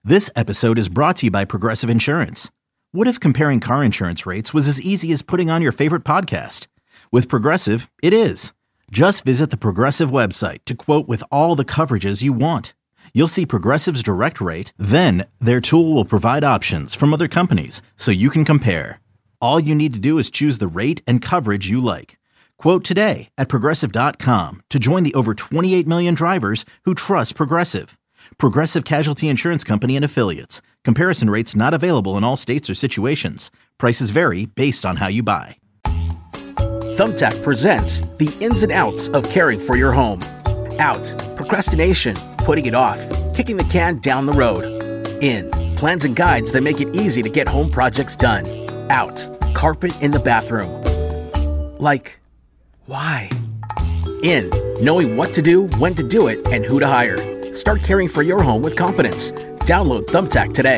This episode is brought to you by Progressive Insurance. What if comparing car insurance rates was as easy as putting on your favorite podcast? With Progressive, it is. Just visit the Progressive website to quote with all the coverages you want. You'll see Progressive's direct rate, then their tool will provide options from other companies so you can compare. All you need to do is choose the rate and coverage you like. Quote today at Progressive.com to join the over 28 million drivers who trust Progressive. Progressive Casualty Insurance Company and Affiliates. Comparison rates not available in all states or situations. Prices vary based on how you buy. Thumbtack presents the ins and outs of caring for your home. Out, procrastination, putting it off, kicking the can down the road. In, plans and guides that make it easy to get home projects done. Out, carpet in the bathroom. Like, why? In, knowing what to do, when to do it, and who to hire. Start caring for your home with confidence. Download Thumbtack today.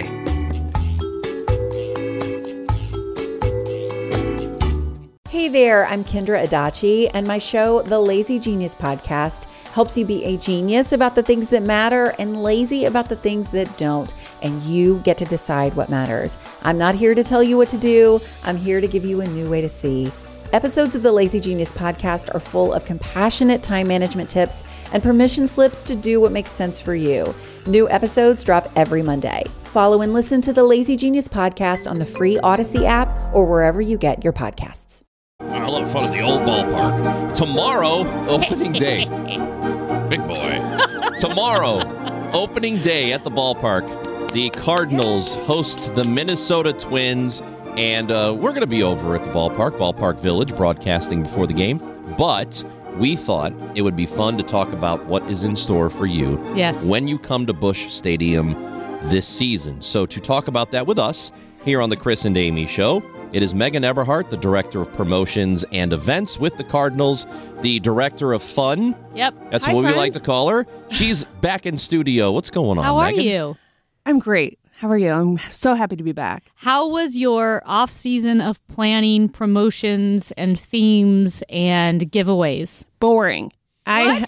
Hey there, I'm Kendra Adachi, and my show, The Lazy Genius Podcast, helps you be a genius about the things that matter and lazy about the things that don't, and you get to decide what matters. I'm not here to tell you what to do. I'm here to give you a new way to see. Episodes of the Lazy Genius Podcast are full of compassionate time management tips and permission slips to do what makes sense for you. New episodes drop every Monday. Follow and listen to the Lazy Genius Podcast on the free Odyssey app or wherever you get your podcasts. I love fun at the old ballpark. Tomorrow, opening day. Big boy. Tomorrow, opening day at the ballpark. The Cardinals host the Minnesota Twins. And we're going to be over at the Ballpark Village, broadcasting before the game. But we thought it would be fun to talk about what is in store for you when you come to Busch Stadium this season. So to talk about that with us here on the Chris and Amy Show, it is Megan Eberhardt, the Director of Promotions and Events with the Cardinals, the Director of Fun. Yep. That's Hi, what friends. we like to call her. She's back in studio. What's going on, How are Megan? you? I'm great. How are you? I'm so happy to be back. How was your off season of planning promotions and themes and giveaways? Boring. I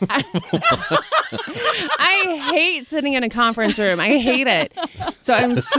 hate sitting in a conference room. I hate it. So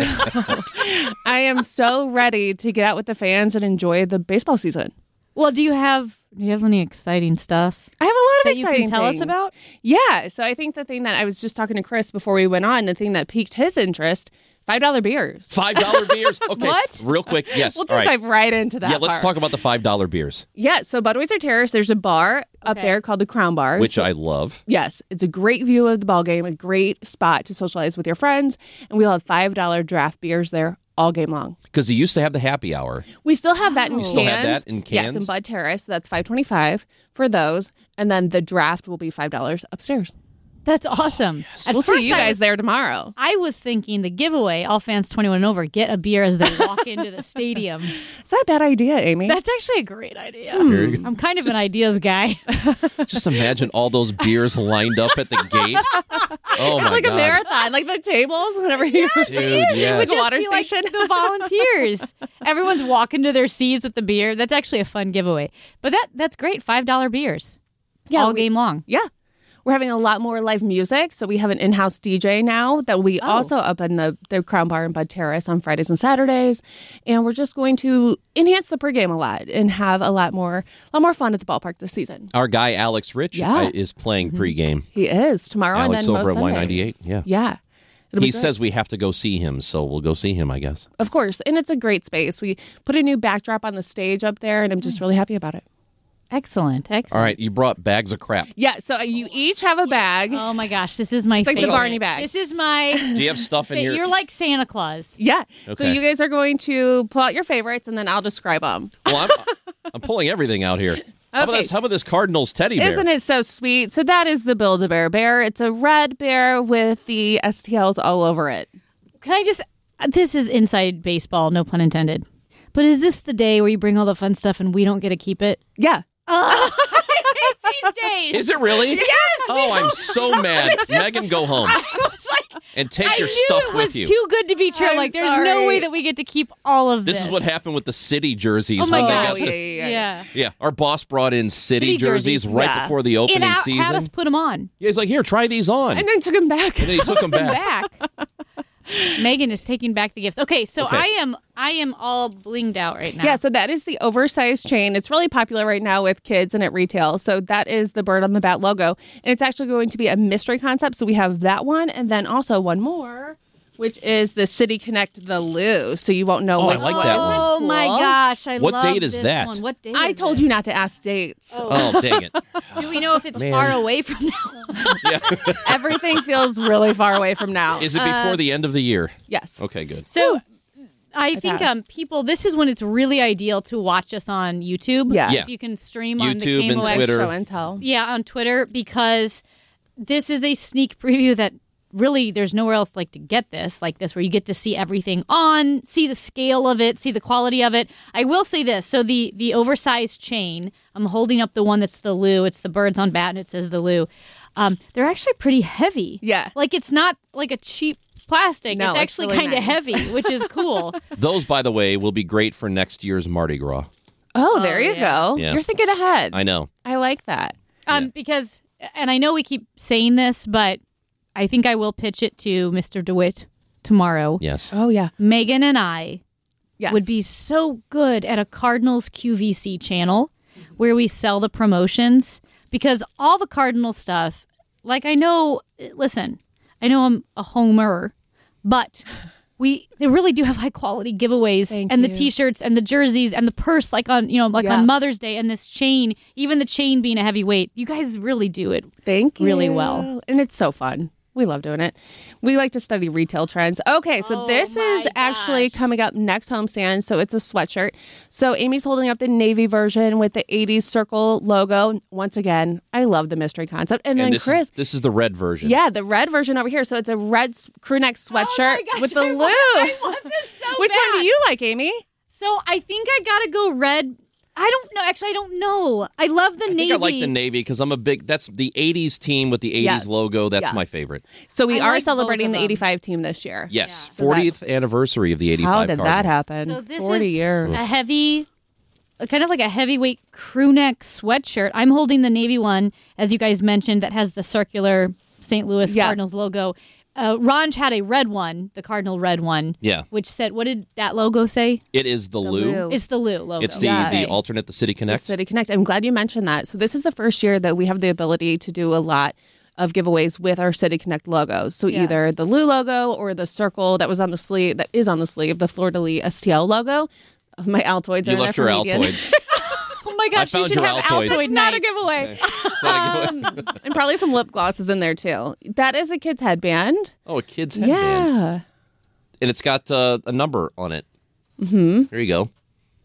I am so ready to get out with the fans and enjoy the baseball season. Well, do you have any exciting stuff? I have a lot of that exciting you can tell things. us about? Yeah. So I think the thing that I was just talking to Chris before we went on, the thing that piqued his interest, $5 beers. $5 beers? Okay. What? Real quick, yes. We'll just dive right into that. Yeah, let's part. talk about the $5 beers. Yeah, so Budweiser Terrace, there's a bar up there called the Crown Bar. Which I love. Yes, it's a great view of the ball game, a great spot to socialize with your friends, and we'll have $5 draft beers there all game long. Because you used to have the happy hour. We still have that in cans. Still have that in Yes, cans? in Bud Terrace. So that's $5.25 for those, and then the draft will be $5 upstairs. That's awesome. At We'll see first you I guys was- there tomorrow. I was thinking the giveaway, all fans 21 and over, get a beer as they walk into the stadium. It's not a bad idea, Amy. That's actually a great idea. Very good. I'm kind of an ideas guy. Just imagine all those beers lined up at the gate. Oh, It's my like God. a marathon, like the tables whenever you Dude, yes. It would just water be like station. the volunteers. Everyone's walking to their seats with the beer. That's actually a fun giveaway. But that's great. $5 beers. Yeah, all game long. Yeah. We're having a lot more live music. So we have an in-house DJ now that we also up in the Crown Bar and Bud Terrace on Fridays and Saturdays. And we're just going to enhance the pregame a lot and have a lot more fun at the ballpark this season. Our guy, Alex Rich, Yeah. is playing pregame. He is tomorrow Alex and then over most at Sundays. Y98. Yeah. Yeah. It'll be He great. says we have to go see him, so we'll go see him, I guess. Of course. And it's a great space. We put a new backdrop on the stage up there, and I'm just really happy about it. Excellent. All right, you brought bags of crap. Yeah, so you each have a bag. Oh my gosh, this is my like the favorite. Barney bag. This is my. Do you have stuff in here? You're like Santa Claus. Yeah. So Okay. you guys are going to pull out your favorites, and then I'll describe them. Well, I'm pulling everything out here. How about Okay. this? How about this Cardinals teddy bear? Isn't it so sweet? So that is the Build-A-Bear bear. It's a red bear with the STLs all over it. Can I just? This is inside baseball, no pun intended. But is this the day where you bring all the fun stuff and we don't get to keep it? Yeah. These days. Is it really? Yes. Oh, I'm so mad. Megan, go home I was like, and take I your knew stuff it was with you. too good to be true. I'm Like, there's no sorry. way that we get to keep all of this. This is what happened with the city jerseys. Oh my when they gosh. got the- Yeah. Yeah, our boss brought in city jerseys right Yeah. before the opening And season. had us put them on. Yeah, he's like, here, try these on. And then took him back. And then he took them back. Back. Megan is taking back the gifts. Okay, so Okay. I am all blinged out right now. Yeah, so that is the oversized chain. It's really popular right now with kids and at retail. So that is the Bird on the Bat logo. And it's actually going to be a mystery concept. So we have that one and then also one more, which is the City Connect the Lou. So you won't know Oh, I which like one. that one. Oh my Cool. gosh, I What love date is this that? one. What date I is told this? you not to ask dates. Oh, dang it. Do we know if it's Man. far away from now? Everything feels really far away from now. Is it before the end of the year? Yes. Okay, good. So I think passed. people, this is when it's really ideal to watch us on YouTube. Yeah. Yeah. If you can stream on the YouTube and KMOX. Twitter. Show and tell. Yeah, on Twitter, because this is a sneak preview that really there's nowhere else like to get this like this, where you get to see everything on, see the scale of it, see the quality of it. I will say this. So the oversized chain, I'm holding up the one that's the Lou. It's the Birds on Bat and it says the Lou. They're actually pretty heavy. Yeah. Like it's not like a cheap plastic. No, it's it's actually really kind of nice. heavy, which is cool. Those, by the way, will be great for next year's Mardi Gras. Oh, there you yeah. go. Yeah. You're thinking ahead. I know. I like that. Because, and I know we keep saying this, but I think I will pitch it to Mr. DeWitt tomorrow. Yes. Oh, yeah. Megan and I Yes. would be so good at a Cardinals QVC channel where we sell the promotions, because all the Cardinal stuff, like I know I'm a homer, but they really do have high quality giveaways. Thank and you. the t-shirts and the jerseys and the purse, like on Yeah. on Mother's Day, and this chain, even the chain being a heavyweight. You guys really do it. Thank you. really well. And it's so fun. We love doing it. We like to study retail trends. Okay, so this is actually coming up next homestand. So it's a sweatshirt. So Amy's holding up the navy version with the 80s circle logo. Once again, I love the mystery concept. And then And Chris. this is the red version. Yeah, the red version over here. So it's a red crew neck sweatshirt with the Lou. I want this so Which bad. one do you like, Amy? So I think I gotta go red. I don't know. Actually, I don't know. I love the I navy. think I like the navy because I'm that's the 80s team with the 80s Yeah. logo. That's Yeah. my favorite. So we I are like celebrating both the of them. 85 team this year. Yes, So 40th anniversary of the 85 How did that Cardinals. happen? So this 40 is years. a heavy, kind of like a heavyweight crew neck sweatshirt. I'm holding the navy one, as you guys mentioned, that has the circular St. Louis Yeah. Cardinals logo. Ranj had a red one, the Cardinal red one. Yeah. Which said, what did that logo say? It is the Lou. Lou. It's the Lou logo. It's the Yeah. alternate, the City Connect. City Connect. I'm glad you mentioned that. So this is the first year that we have the ability to do a lot of giveaways with our City Connect logos. So either the Lou logo or the circle that is on the sleeve, the Fleur de Lis STL logo. My Altoids are You in left there your for median. Altoids. Oh my gosh, I you found should your have Altoids. Altoid Not a night. giveaway. It's not a giveaway. And probably some lip glosses in there too. That is a kid's headband. Oh, a kid's headband. Yeah. And it's got a number on it. Mm-hmm. There you go.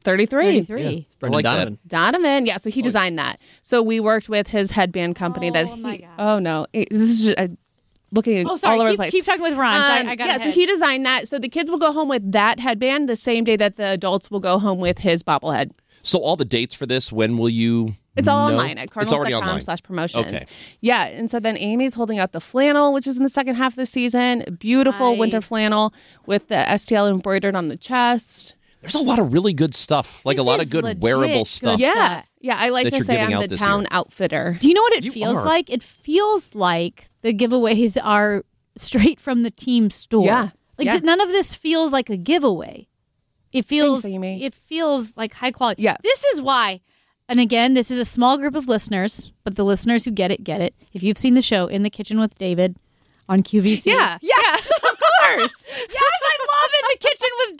33. 33. I like Donovan. Donovan. Yeah, so he designed that. So we worked with his headband company that Oh, my he. gosh. Oh no. This is just looking Oh, sorry. all over the Keep, place. keep talking with Ron. I got yeah, so he designed that. So the kids will go home with that headband the same day that the adults will go home with his bobblehead. that. So all the dates for this, when will you It's all know? online at It's already online. cardinals.com/promotions. Okay. Yeah, and so then Amy's holding up the flannel, which is in the second half of the season. Beautiful Nice. winter flannel with the STL embroidered on the chest. There's a lot of really good stuff, like This a lot is of good legit wearable good stuff. stuff. Yeah. Yeah, I like that to you're say giving I'm out the this town year. outfitter. Do you know what it You feels are. like? It feels like the giveaways are straight from the team store. Yeah. Like Yeah. none of this feels like a giveaway. It feels Thanks, Amy. it feels like high quality. Yeah. This is why. And again, this is a small group of listeners, but the listeners who get it, get it. If you've seen the show In the Kitchen with David on QVC. Yeah. Yes, of course. Yes, I love In the Kitchen with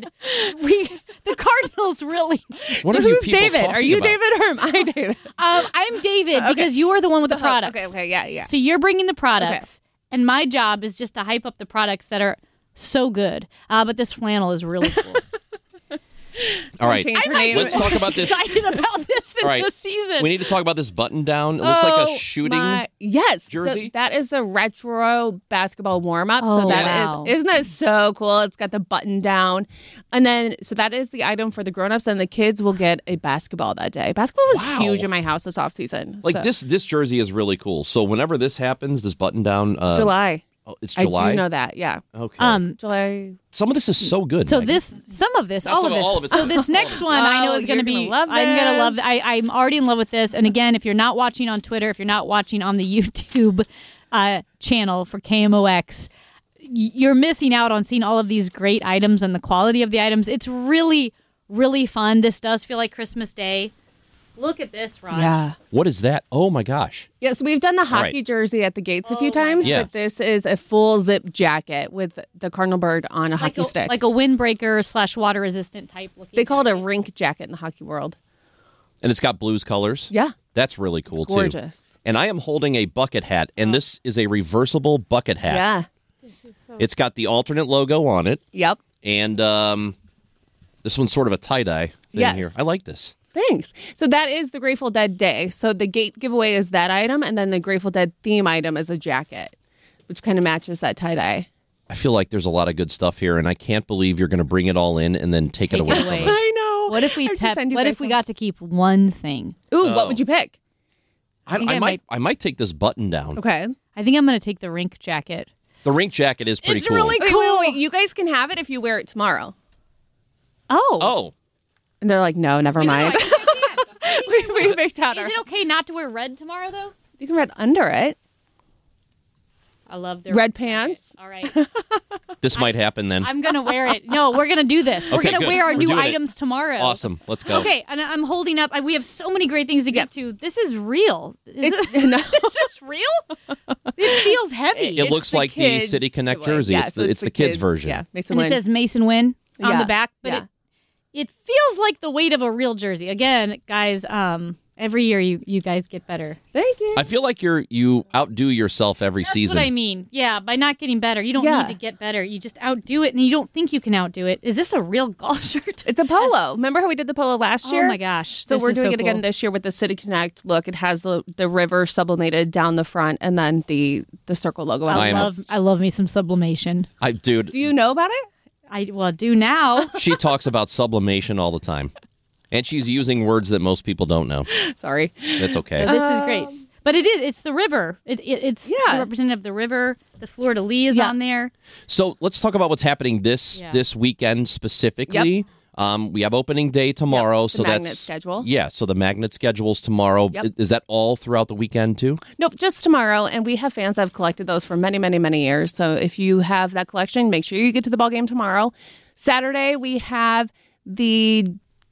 David. The Cardinals really. What So are you who's people David? talking Are you about? David or am I David? I'm David because you are the one with the products. Okay, yeah. So you're bringing the products, and my job is just to hype up the products that are so good. But this flannel is really cool. All right, Change her name. let's talk about this. Excited about this All right, this season. we need to talk about this button down. It looks like a shooting. Yes. jersey? So that is the retro basketball warm up. Oh, so that wow. isn't that so cool? It's got the button down. And then so that is the item for the grown-ups, and the kids will get a basketball that day. Basketball was Wow. huge in my house this offseason. Like so. this jersey is really cool. So whenever this happens, this button down. July. Oh, it's July. I do know that. Yeah. Okay. July. Some of this is so good. So Megan. some of this, Not all some of of this. all of it. So this next one, I know Oh, is going to you're be. gonna love I'm going to love. this. I'm already in love with this. And again, if you're not watching on Twitter, if you're not watching on the YouTube channel for KMOX, you're missing out on seeing all of these great items and the quality of the items. It's really, really fun. This does feel like Christmas Day. Look at this, Raj. Yeah. What is that? Oh, my gosh. Yes, we've done the hockey right. jersey at the gates a few times, Yeah. but this is a full zip jacket with the cardinal bird on a hockey stick. Like a windbreaker / water resistant type looking. They call it a jacket. rink jacket in the hockey world. And it's got blues colors. Yeah. That's really cool, too. Gorgeous. And I am holding a bucket hat, and this is a reversible bucket hat. Yeah. It's got the alternate logo on it, Yep. and this one's sort of a tie-dye thing Yes. here. I like this. Thanks. So that is the Grateful Dead Day. So the gate giveaway is that item, and then the Grateful Dead theme item is a jacket, which kind of matches that tie-dye. I feel like there's a lot of good stuff here, and I can't believe you're going to bring it all in and then take it away from us. I know. What if we I have to send you What guys if we some. got to keep one thing? Ooh, what would you pick? think I might take this button down. Okay. I think I'm going to take the rink jacket. The rink jacket is pretty It's cool. really Wait. You guys can have it if you wear it tomorrow. Oh, And they're like, no, never mind. we picked out Is our. it okay not to wear red tomorrow, though? You can red under it. I love their Red jacket. pants. All right. this might happen then. I'm going to wear it. No, we're going to do this. We're Okay, going to good. wear our We're new doing it. items tomorrow. Awesome. Let's go. Okay, and I'm holding up. We have so many great things to get to. This is real. Is No. this real? It feels heavy. It looks the like the kids' City Connect way. jersey. Yeah, it's so the kids version. Yeah, Mason and it Wynn. says Mason Wynn on Yeah, the back, but yeah. it feels like the weight of a real jersey. Again, guys, every year you guys get better. Thank you. I feel like you outdo yourself every That's season. what I mean. Yeah, by not getting better, you don't Yeah. need to get better. You just outdo it, and you don't think you can outdo it. Is this a real golf shirt? It's a polo. Remember how we did the polo last year? Oh my gosh! So this we're is doing it again cool. this year with the City Connect look. It has the river sublimated down the front and then the circle logo on the I love me some sublimation. Dude, Do you know about it? I do now. she talks about sublimation all the time. And she's using words that most people don't know. Sorry. That's okay. This is great. But it's the river. It's Yeah. the representative of the river. The fleur de lis is Yeah. on there. So let's talk about what's happening this weekend specifically. We have opening day tomorrow. Yep, the So magnet that's schedule. Yeah, so the magnet schedule's tomorrow. Yep. Is that all throughout the weekend too? Nope, just tomorrow. And we have fans that have collected those for many, many, many years. So if you have that collection, make sure you get to the ball game tomorrow. Saturday, we have the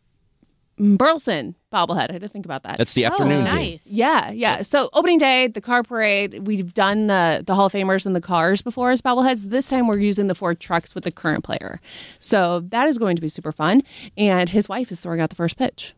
Burleson bobblehead. I had to think about that. That's the afternoon game. Nice. Yeah. So opening day, the car parade, we've done the Hall of Famers and the cars before as bobbleheads. This time we're using the Ford trucks with the current player. So that is going to be super fun. And his wife is throwing out the first pitch.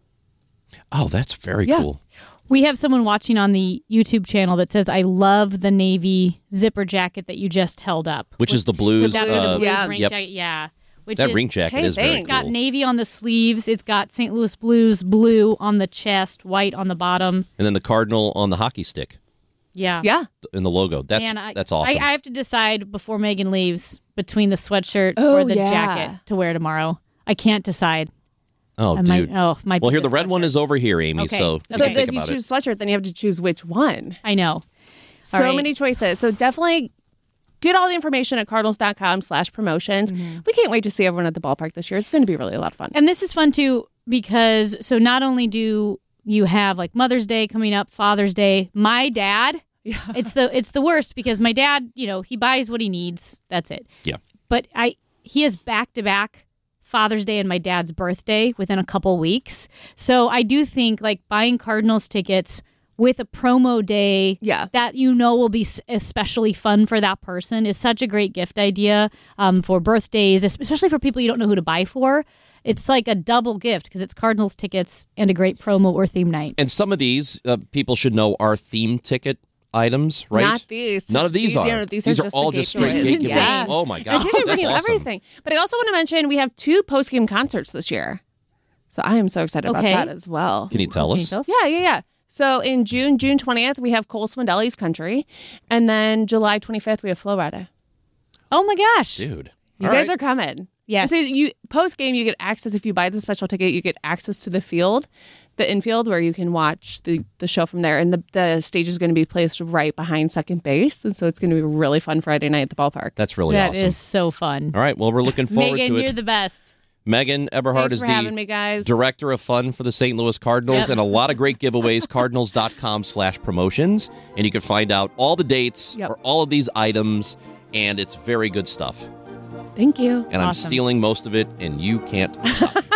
Oh, that's very Yeah. cool. We have someone watching on the YouTube channel that says, "I love the navy zipper jacket that you just held up." Which is the blues. That was the blues yeah. rink Yep. jacket. Yeah. Which That is, rink jacket Hey, is very thanks. It's got cool. navy on the sleeves. It's got St. Louis Blues blue on the chest, white on the bottom. And then the cardinal on the hockey stick Yeah. Yeah. in the logo. That's awesome. I have to decide before Megan leaves between the sweatshirt Oh, or the yeah. jacket to wear tomorrow. I can't decide. oh, I dude. might Well, be here, the red one sweatshirt. is over here, Amy, Okay. so Okay. you So can think if you about choose it. sweatshirt, then you have to choose which one. I know. So right. many choices. So definitely get all the information at cardinals.com/promotions. Mm-hmm. We can't wait to see everyone at the ballpark this year. It's going to be really a lot of fun. And this is fun too because so not only do you have like Mother's Day coming up, Father's Day, my dad, it's the worst because my dad, he buys what he needs. That's it. Yeah. But he has back-to-back Father's Day and my dad's birthday within a couple weeks. So I do think like buying Cardinals tickets with a promo day that will be especially fun for that person is such a great gift idea for birthdays, especially for people you don't know who to buy for. It's like a double gift because it's Cardinals tickets and a great promo or theme night. And some of these people should know are theme ticket items, right? Not these. None of these are. These are just all the just gate straight giveaways. gate giveaways. Yeah. Oh my I god, think they're that's bringing awesome. everything. But I also want to mention we have 2 post-game concerts this year. So I am so excited about Okay. that as well. Can you tell us? Yeah. So in June 20th, we have Cole Swindelli's Country. And then July 25th, we have Flo Rida. Oh my gosh. Dude. You All guys right. are coming. Yes. So you post game, you get access. If you buy the special ticket, you get access to the field, the infield, where you can watch the show from there. And the stage is going to be placed right behind second base, and so it's going to be a really fun Friday night at the ballpark. That's really That awesome. is so fun. All right, well, we're looking forward Megan, to it. you're the best. Megan Eberhard Thanks is for the having me, guys. director of fun for the St. Louis Cardinals and a lot of great giveaways, cardinals.com/promotions. And you can find out all the dates for all of these items and it's very good stuff. Thank you. And I'm stealing most of it, and you can't stop.